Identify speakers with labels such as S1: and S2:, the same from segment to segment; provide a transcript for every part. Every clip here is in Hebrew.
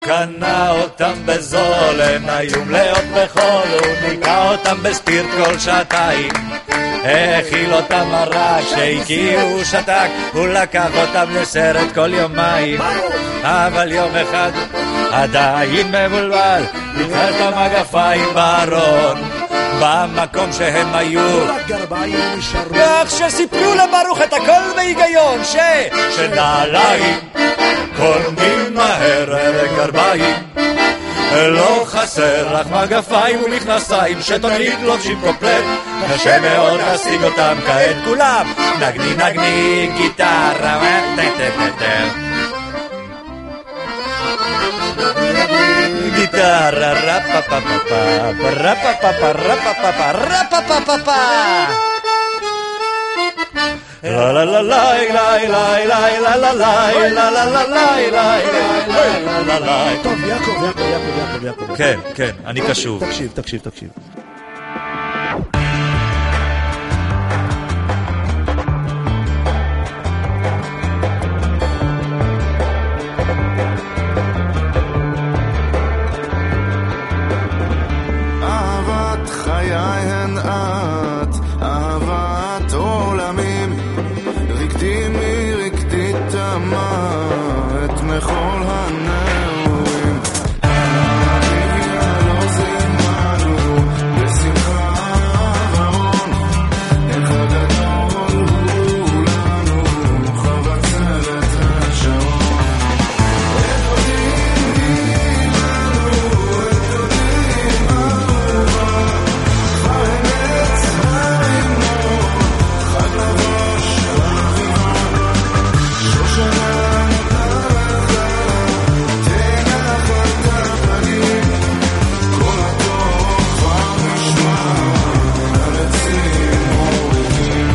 S1: קנה אותם בזול, הם היו מלאות בחול, הוא ניקה אותם בספירט כל שעתיים, האכיל אותם מרק, שהקיעו שתק, הוא לקח אותם לסרט כל יומיים, אבל יום אחד עדיין מבולבל, נתחל את המגפיים בארון, במקום שהם היו, ואך שסיפרו לברוך את הכל בהיגיון, שנעליים קונים מהר לגרביים, לא חסר לך מגפיים ומכנסיים, שתמיד לובשים קופלט, קשה מאוד להשיג אותם כעת כולם, נגני נגני גיטרה גיטרה רפה פה פה פה רפה פה פה רפה פה פה רפה פה פה פה la la la la la la la la la la la la la la.
S2: טוב, יעקב.
S1: כן, כן, אני קשוב.
S2: תקשיב.
S3: אהבת חיי הן את, אהבת עולמים, רקדי מרקדי תמה את מכל הנעורים, הגיע לא זימנו בשמחה ורון, איך הגדול הוא לנו חבצלת השעון, את יודעים גילנו, את יודעים אהובה, כבר אמת הרימון, חג לבש אביבה, שושנה נתנה תנח את הפנים, כל הטוב כבר נשמע על עצים מורידים.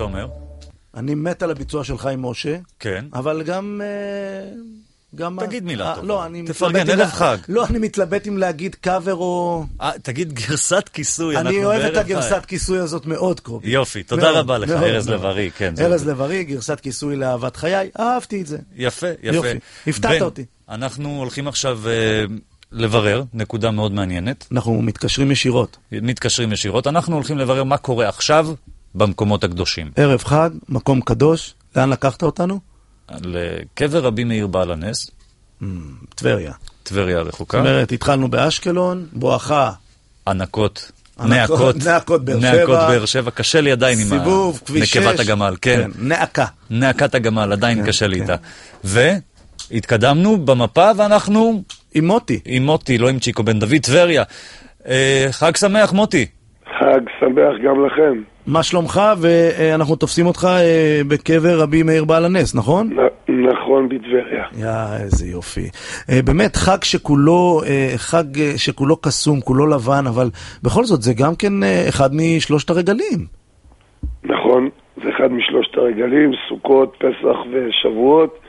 S1: אומר?
S2: אני מת על הביצוע של חיים משה,
S1: כן.
S2: אבל גם...
S1: תגיד מילה טובה.
S2: לא, אני
S1: תפרגן, ערב חג.
S2: לא, אני מתלבט אם להגיד קאבר או...
S1: תגיד גרסת כיסוי.
S2: אני אוהב את הגרסת כיסוי הזאת מאוד, קרובי.
S1: יופי, תודה רבה לך, ארז לב-ארי.
S2: ארז לב-ארי, גרסת כיסוי לאהבת חיי, אהבתי את זה.
S1: יפה, יפה.
S2: יופי, הפתעת אותי.
S1: אנחנו הולכים עכשיו לברר, נקודה מאוד מעניינת.
S2: אנחנו מתקשרים ישירות. אנחנו הולכים לברר מה קורה עכשיו במקומות הקדושים. ערב חג, מקום קדוש, לאן לקחת אותנו?
S1: לקבר רבי מאיר בעל הנס.
S2: טבריה.
S1: טבריה רחוקה.
S2: זאת אומרת, התחלנו באשקלון, בואכה.
S1: נעקות באר שבע. קשה לי עדיין עם נקבת הגמל. כן. נעקת הגמל, עדיין קשה לי איתה. והתקדמנו במפה ואנחנו...
S2: עם מוטי.
S1: עם מוטי, לא עם צ'יקו בן דוד, טבריה. חג שמח, מוטי.
S4: חג שמח גם לכם.
S2: מה שלומך? ואנחנו תופסים אותך בקבר רבי מאיר בעל הנס, נכון?
S4: נכון, בטבריה.
S2: איזה יופי. באמת חג שכולו קסום, כולו לבן, אבל בכל זאת זה גם כן אחד משלושת הרגלים.
S4: נכון, זה אחד משלושת הרגלים, סוכות, פסח ושבועות.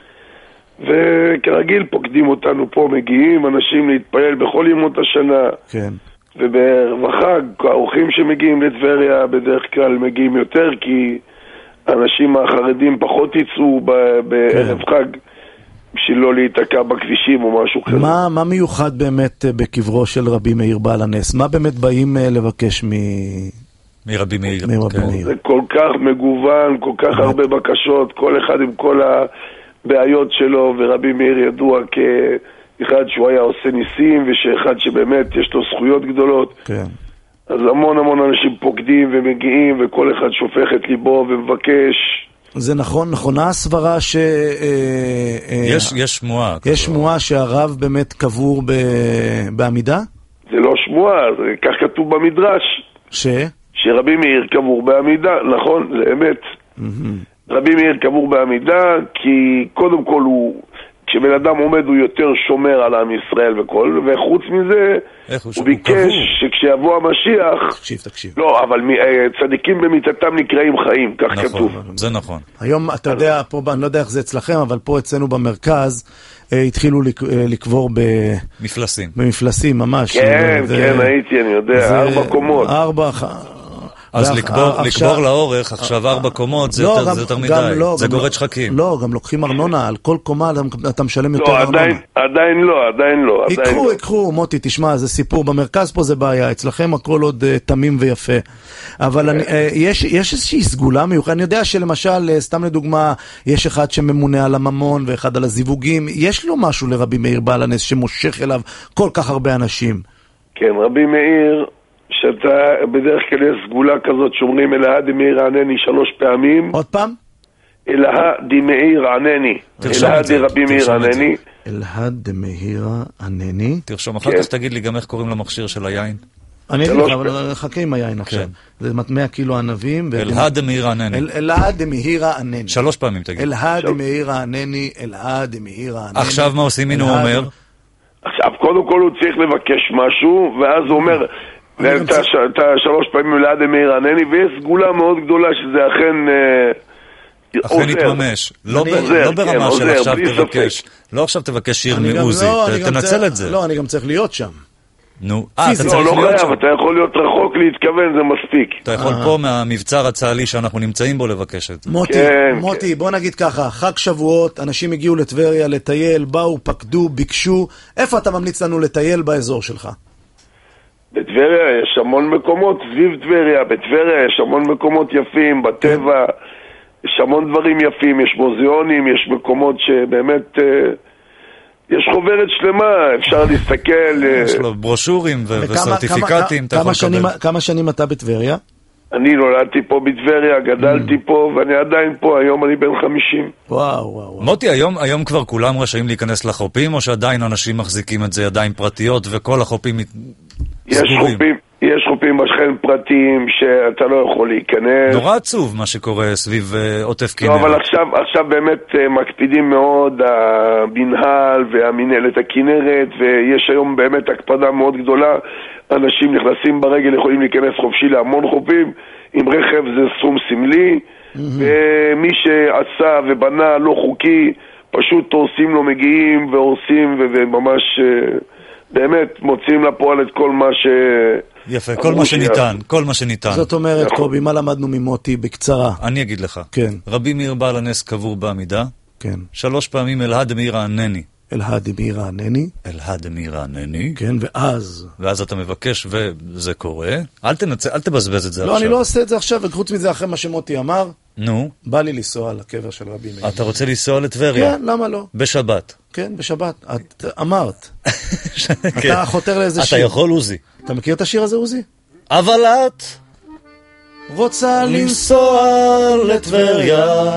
S4: וכרגיל פוקדים אותנו פה, מגיעים אנשים להתפעל בכל ימות השנה.
S2: כן.
S4: ובחג, האורחים שמגיעים לטבריה בדרך כלל מגיעים יותר, כי האנשים החרדים פחות יצאו בערב חג, בשביל לא להיתקע בכבישים או משהו כזה.
S2: מה מיוחד באמת בקברו של רבי מאיר בעל הנס? מה באמת באים לבקש
S1: מרבי מאיר?
S4: זה כל כך מגוון, כל כך הרבה בקשות, כל אחד עם כל הבעיות שלו, ורבי מאיר ידוע אחד שהוא היה עושה ניסים, ושאחד שבאמת יש לו זכויות גדולות.
S2: כן.
S4: אז המון אנשים פוקדים ומגיעים, וכל אחד שופך את ליבו ומבקש.
S2: זה נכון, נכונה הסברה ש...
S1: יש שמועה.
S2: יש שמועה שהרב באמת קבור בעמידה?
S4: זה לא שמועה, זה כך כתוב במדרש. שרבי מאיר קבור בעמידה, נכון, זה אמת. רבי מאיר קבור בעמידה, כי קודם כל כשבן אדם עומד הוא יותר שומר על עם ישראל וכל, וחוץ מזה הוא ביקש שכשיבוא המשיח...
S2: תקשיב.
S4: לא, אבל צדיקים במיתתם נקראים חיים, כך כתוב.
S1: זה נכון.
S2: היום, אתה יודע, פה, אני לא יודע איך זה אצלכם, אבל פה אצלנו במרכז התחילו לקבור במפלסים ממש.
S4: כן, הייתי, אני יודע, 4 קומות.
S1: אז לקבור לאורך, עכשיו 4 קומות, זה יותר מדי, זה גורד שחקים.
S2: לא, גם לוקחים ארנונה, על כל קומה אתה משלם יותר ארנונה.
S4: עדיין לא.
S2: יקחו, מוטי, תשמע, זה סיפור, במרכז פה זה בעיה, אצלכם הכל עוד תמים ויפה. אבל יש איזושהי סגולה מיוחדת, אני יודע שלמשל, סתם לדוגמה, יש אחד שממונה על הממון ואחד על הזיווגים, יש לו משהו לרבי מאיר בעל הנס שמושך אליו כל כך הרבה אנשים.
S4: כן, רבי מאיר... שאתה בדרך כלל יש סגולה כזאת שאומרים אלהה דמאיר ענני 3 פעמים.
S2: עוד פעם?
S4: אלהה דמאיר ענני. אלהה דרבי מאיר ענני.
S2: אלהה דמאיר ענני.
S1: תרשום, אחר כך תגיד לי גם איך קוראים למכשיר של היין.
S2: אני אגיד לך, אבל חכה עם היין עכשיו. זה 100 קילו ענבים.
S1: אלהה דמאיר ענני.
S2: אלהה דמאיר ענני.
S1: 3 פעמים תגיד.
S2: אלהה דמאיר ענני, אלהה דמאיר ענני.
S1: עכשיו מה עושים? הנה הוא אומר.
S4: עכשיו, קודם כל הוא צריך לבקש משהו, ואז הוא אומר... ואתה 3 פעמים ליד מאיר ענני, ויש סגולה מאוד גדולה שזה
S1: אכן יתממש. לא ברמה של עכשיו תבקש. לא עכשיו תבקש שיר מעוזי, תנצל את זה.
S2: לא, אני גם צריך להיות שם.
S1: נו, אתה צריך להיות שם.
S4: אתה יכול להיות רחוק להתכוון, זה מספיק.
S1: אתה יכול פה מהמבצר הצה"לי שאנחנו נמצאים בו לבקש את זה.
S2: מוטי, בוא נגיד ככה, חג שבועות, אנשים הגיעו לטבריה לטייל, באו, פקדו, ביקשו. איפה אתה ממליץ לנו לטייל באזור שלך?
S4: בטבריה יש המון מקומות, סביב טבריה, בטבריה יש המון מקומות יפים, בטבע, יש המון דברים יפים, יש מוזיאונים, יש מקומות שבאמת, יש חוברת שלמה, אפשר להסתכל.
S1: יש לו ברושורים וסרטיפיקטים, אתה יכול לקבל.
S2: כמה שנים אתה בטבריה?
S4: אני נולדתי פה בטבריה, גדלתי פה, ואני עדיין פה, היום אני בן 50.
S2: וואו.
S1: מוטי, היום כבר כולם רשאים להיכנס לחופים, או שעדיין אנשים מחזיקים את זה ידיים פרטיות, וכל החופים סגורים?
S4: יש חופים בשכן פרטיים שאתה לא יכול להיכנס.
S1: נורא עצוב מה שקורה סביב עוטף כנרת.
S4: לא, אבל עכשיו באמת מקפידים מאוד המנהל והמנהלת הכנרת, ויש היום באמת הקפדה מאוד גדולה. אנשים נכנסים ברגל, יכולים להיכנס חופשי להמון חופים. עם רכב זה סכום סמלי, ומי שעשה ובנה לא חוקי, פשוט הורסים לו, מגיעים והורסים וממש באמת מוציאים לפועל את כל מה ש...
S1: יפה, כל מה שניתן, כל מה שניתן.
S2: זאת אומרת, קובי, מה למדנו ממוטי בקצרה?
S1: אני אגיד לך.
S2: כן.
S1: רבי מאיר בעל הנס קבור בעמידה.
S2: כן.
S1: 3 פעמים אלהד מאיר הענני.
S2: אלהד מאיר הענני.
S1: אלהד מאיר הענני.
S2: כן, ואז
S1: אתה מבקש וזה קורה. אל תבזבז את זה
S2: לא,
S1: עכשיו.
S2: אני לא עושה את זה עכשיו, וחוץ מזה אחרי מה שמוטי אמר,
S1: נו.
S2: בא לי לנסוע לקבר של רבי מאיר.
S1: אתה רוצה לנסוע לטבריה?
S2: כן, למה לא?
S1: בשבת.
S2: כן, בשבת. את אמרת. אתה חותר לאיזה שיר.
S1: אתה יכול, עוזי.
S2: אתה מכיר את השיר הזה, עוזי?
S1: אבל את
S2: רוצה
S1: לנסוע לטבריה.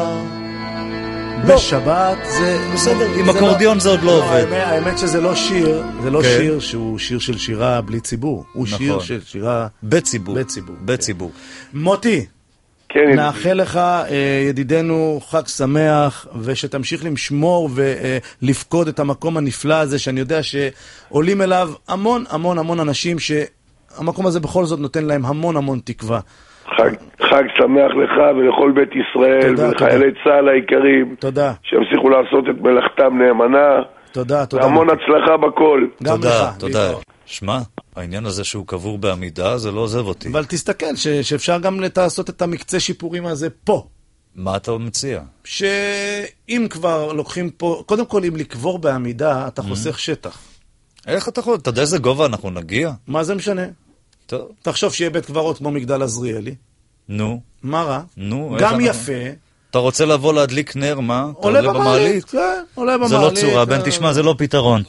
S2: בשבת זה...
S1: בסדר, עם אקורדיון זה עוד לא עובד.
S2: האמת שזה לא שיר, זה לא שיר שהוא שיר של שירה בלי ציבור. הוא שיר של שירה...
S1: בציבור.
S2: בציבור. מוטי, נאחל לך, ידידנו, חג שמח, ושתמשיך לשמור ולפקוד את המקום הנפלא הזה, שאני יודע שעולים אליו המון המון המון אנשים, שהמקום הזה בכל זאת נותן להם המון המון תקווה.
S4: חג שמח לך ולכל בית ישראל ולחיילי צה"ל העיקרים.
S2: תודה.
S4: שימשיכו לעשות את מלאכתם נאמנה.
S2: תודה.
S4: והמון הצלחה בכל.
S1: תודה. שמע, העניין הזה שהוא קבור בעמידה, זה לא עוזב אותי.
S2: אבל תסתכל, שאפשר גם לעשות את המקצה שיפורים הזה פה.
S1: מה אתה מציע?
S2: שאם כבר לוקחים פה, קודם כל אם לקבור בעמידה, אתה חוסך שטח.
S1: איך אתה יכול? אתה יודע איזה גובה אנחנו נגיע?
S2: מה זה משנה?
S1: טוב.
S2: תחשוב שיהיה בית קברות כמו מגדל עזריאלי.
S1: נו.
S2: מה רע?
S1: נו.
S2: גם יפה.
S1: אתה רוצה לבוא להדליק נר, מה?
S2: עולה במעלית. כן, עולה במעלית.
S1: זה לא צורה, בן תשמע, זה לא פתרון.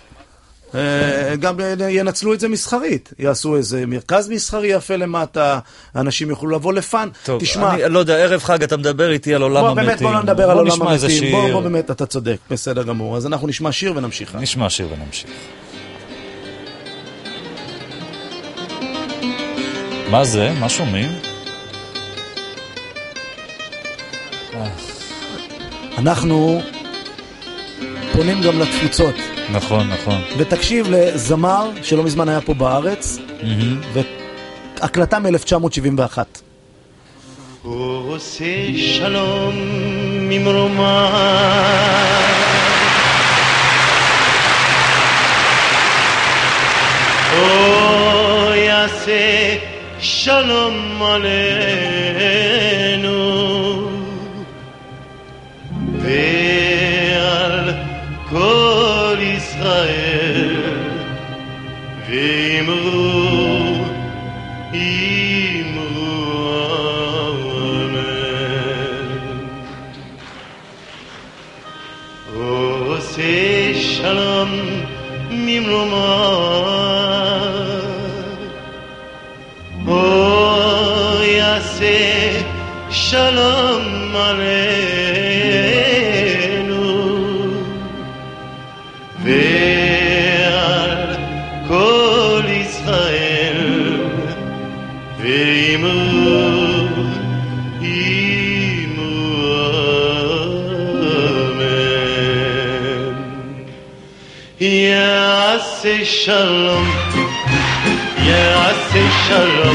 S2: גם ינצלו את זה מסחרית, יעשו איזה מרכז מסחרי יפה למטה, אנשים יוכלו לבוא לפן.
S1: טוב, אני לא יודע, ערב חג אתה מדבר איתי על עולם המתים.
S2: בוא נדבר על עולם המתים, בוא באמת, אתה צודק, בסדר גמור. אז אנחנו נשמע שיר ונמשיך.
S1: מה זה? מה שומעים?
S2: אנחנו פונים גם לתפוצות.
S1: נכון.
S2: ותקשיב לזמר שלא מזמן היה פה בארץ, והקלטה מ-1971.
S5: עושה שלום ממרומה, או יעשה שלום עלינו, ועל כל ישראל, ואמרו אמן. עושה שלום ממרומה, או יעשה שלום עלינו, ועל כל ישראל, ואמרו אמן. יעשה שלום, יעשה שלום,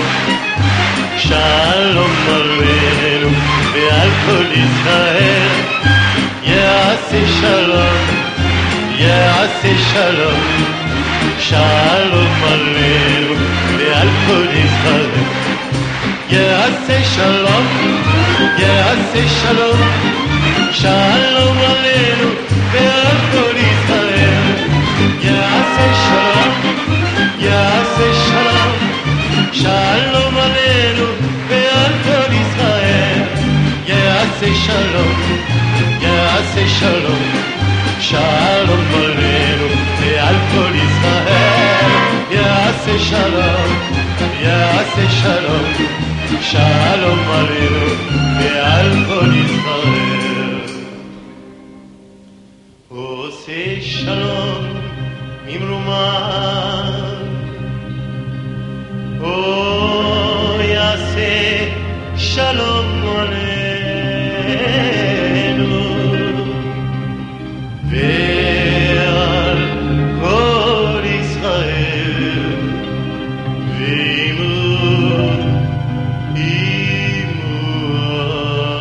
S5: שלום עלינו ועל כל ישראל. יעשה שלום, יעשה שלום, שלום עלינו ועל כל ישראל. יעשה שלום, יעשה שלום, שלום עלינו ועל כל ישראל. יעשה שלום, יעשה שלום, שלום עלינו ועל כל ישראל. יעשה שלום, יעשה שלום, שלום עלינו ועל כל ישראל. יעשה שלום, יעשה שלום, שלום עלינו ועל כל ישראל. עושה שלום ממרומן, או יעשה שלום עלינו, ועל כל ישראל, ואמרו אמן.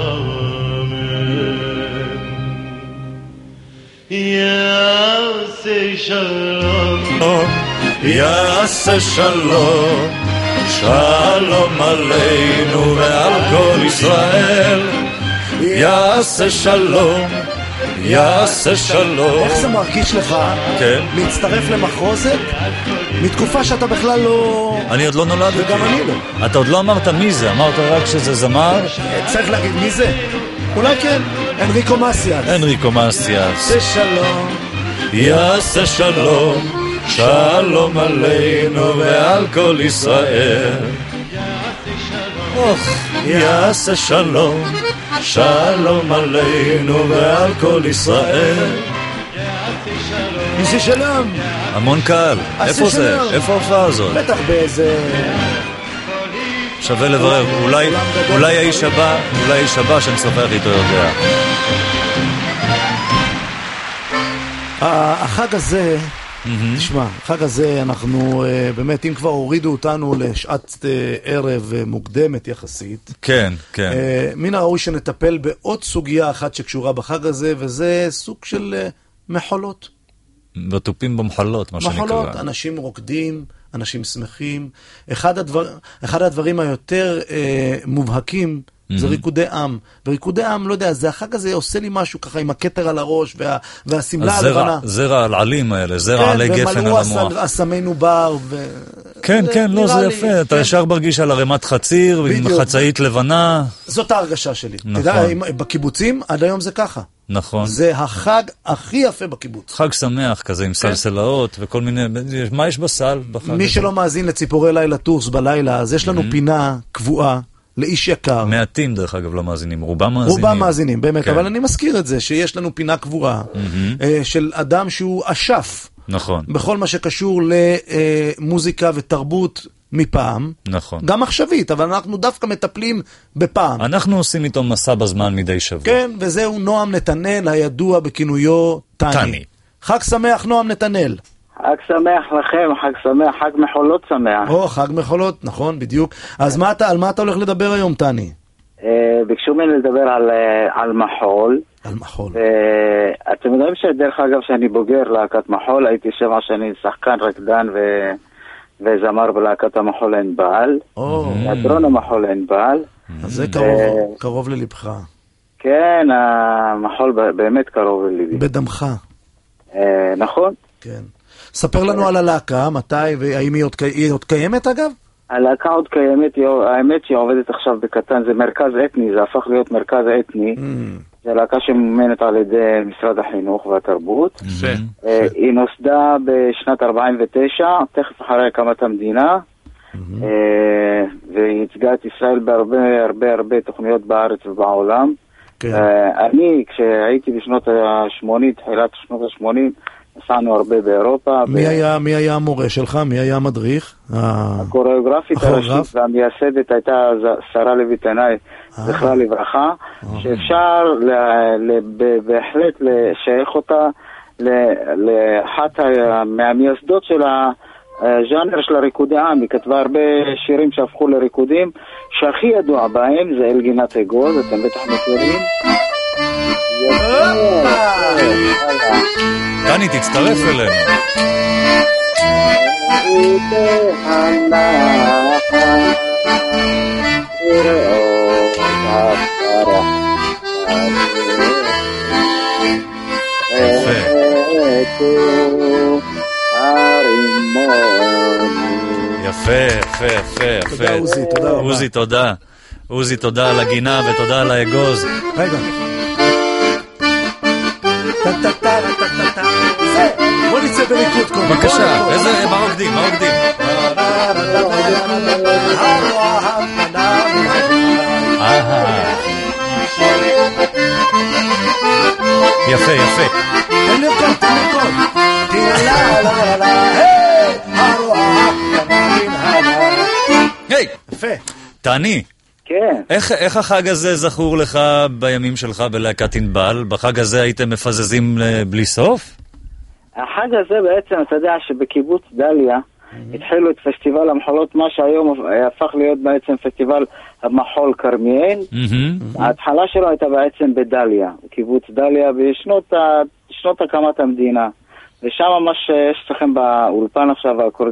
S5: שלום,
S1: יעשה שלום, שלום עלינו ועל כל ישראל. יעשה שלום, יעשה שלום.
S2: איך זה מרגיש לך
S1: כן.
S2: להצטרף למחרוזת מתקופה שאתה בכלל לא...
S1: אני עוד לא נולדתי.
S2: וגם אני לא.
S1: אתה עוד לא אמרת מי זה, אמרת רק שזה זמר.
S2: צריך להגיד מי זה? אולי כן, אנריקו מסיאס.
S1: אנריקו מסיאס.
S2: זה שלום,
S1: יעשה שלום, שלום עלינו ועל כל ישראל. יעשה שלום, שלום עלינו ועל כל ישראל.
S2: איזה שלום.
S1: המון קהל. איפה זה? איפה ההופעה הזאת?
S2: בטח באיזה...
S1: שווה לברר. אולי האיש הבא שנשוחח איתו יודע.
S2: החג הזה, תשמע, החג הזה אנחנו באמת, אם כבר הורידו אותנו לשעת ערב מוקדמת יחסית,
S1: כן, כן.
S2: מן הראוי שנטפל בעוד סוגיה אחת שקשורה בחג הזה, וזה סוג של מחולות.
S1: בטופים במחלות, מה שנקרא.
S2: מחולות, אנשים רוקדים, אנשים שמחים. אחד הדברים היותר מובהקים זה ריקודי עם. וריקודי עם, לא יודע, זה החג הזה עושה לי משהו ככה עם הכתר על הראש והסמלה הלבנה.
S1: זרע העלים האלה, זרע עלי גפן על המוח.
S2: ומלאו אסמנו בר.
S1: כן, כן, לא, זה יפה. אתה ישר מרגיש על הרמת חציר, עם חצאית לבנה.
S2: זאת ההרגשה שלי. אתה יודע, בקיבוצים עד היום זה ככה.
S1: נכון.
S2: זה החג הכי יפה בקיבוץ.
S1: חג שמח כזה עם סלסלאות וכל מיני, מה יש בסל בחג?
S2: מי שלא מאזין לציפורי לילה טורס בלילה, אז יש לנו פינה קבועה לאיש יקר.
S1: מעטים דרך אגב לא מאזינים, רובם מאזינים.
S2: רובם מאזינים, באמת, אבל אני מזכיר את זה, שיש לנו פינה קבועה של אדם שהוא אשף.
S1: נכון.
S2: בכל מה שקשור למוזיקה ותרבות מפעם.
S1: נכון.
S2: גם עכשווית, אבל אנחנו דווקא מטפלים בפעם.
S1: אנחנו עושים איתו מסע בזמן מדי שבוע.
S2: כן, וזהו נועם נתנאל, הידוע בכינויו טני. חג שמח נועם נתנאל.
S6: חג שמח לכם, חג שמח, חג מחולות שמח.
S2: חג מחולות, נכון, בדיוק. אז על מה אתה הולך לדבר היום, טני?
S6: ביקשו ממני לדבר על מחול.
S2: על מחול.
S6: אתם יודעים שדרך אגב שאני בוגר להקת מחול, הייתי 7 שנים שחקן, רקדן וזמר בלהקת המחול ענבל. תיאטרון המחול ענבל.
S2: אז זה קרוב ללבך.
S6: כן, המחול באמת קרוב ללבי.
S2: בדמך.
S6: נכון.
S2: כן. ספר לנו על הלהקה, מתי והאם היא עוד קיימת אגב?
S6: הלהקה עוד קיימת, האמת שהיא עובדת עכשיו בקטן, זה מרכז אתני, זה הפך להיות מרכז אתני. זה להקה שמומנת על ידי משרד החינוך והתרבות. היא נוסדה בשנת 49, תכף אחרי הקמת המדינה, והיא ייצגה את ישראל בהרבה תוכניות בארץ ובעולם. אני, כשהייתי בשנות ה-80, תחילת שנות ה-80, נסענו הרבה באירופה.
S2: מי היה המורה שלך? מי היה המדריך?
S6: הקוריאוגרפית הראשית והמייסדת הייתה שרה לוי תנאי, זכרה לברכה, שאפשר בהחלט לשייך אותה לאחת מהמייסדות של הז'אנר של הריקודי עם. היא כתבה הרבה שירים שהפכו לריקודים, שהכי ידוע בהם זה אלגינת אגוז, אתם בטח מכירים.
S1: טני, תצטרף אלינו. יפה.
S2: תודה עוזי, תודה רבה.
S1: עוזי, תודה. עוזי, תודה על הגינה ותודה על האגוז.
S2: רגע. בוא נצא בריקוד קודם.
S1: בבקשה, מה רוקדים? יפה.
S2: תן לרקוד.
S1: היי!
S2: יפה.
S1: טני.
S6: כן.
S1: איך החג הזה זכור לך בימים שלך בלהקת ענבל? בחג הזה הייתם מפזזים בלי סוף?
S6: החג הזה בעצם, אתה יודע שבקיבוץ דליה התחילו את פסטיבל המחולות, מה שהיום הפך להיות בעצם פסטיבל המחול כרמיאל. ההתחלה שלו הייתה בעצם בדליה, קיבוץ דליה, בשנות הקמת המדינה. ושם מה שיש לכם באולפן עכשיו,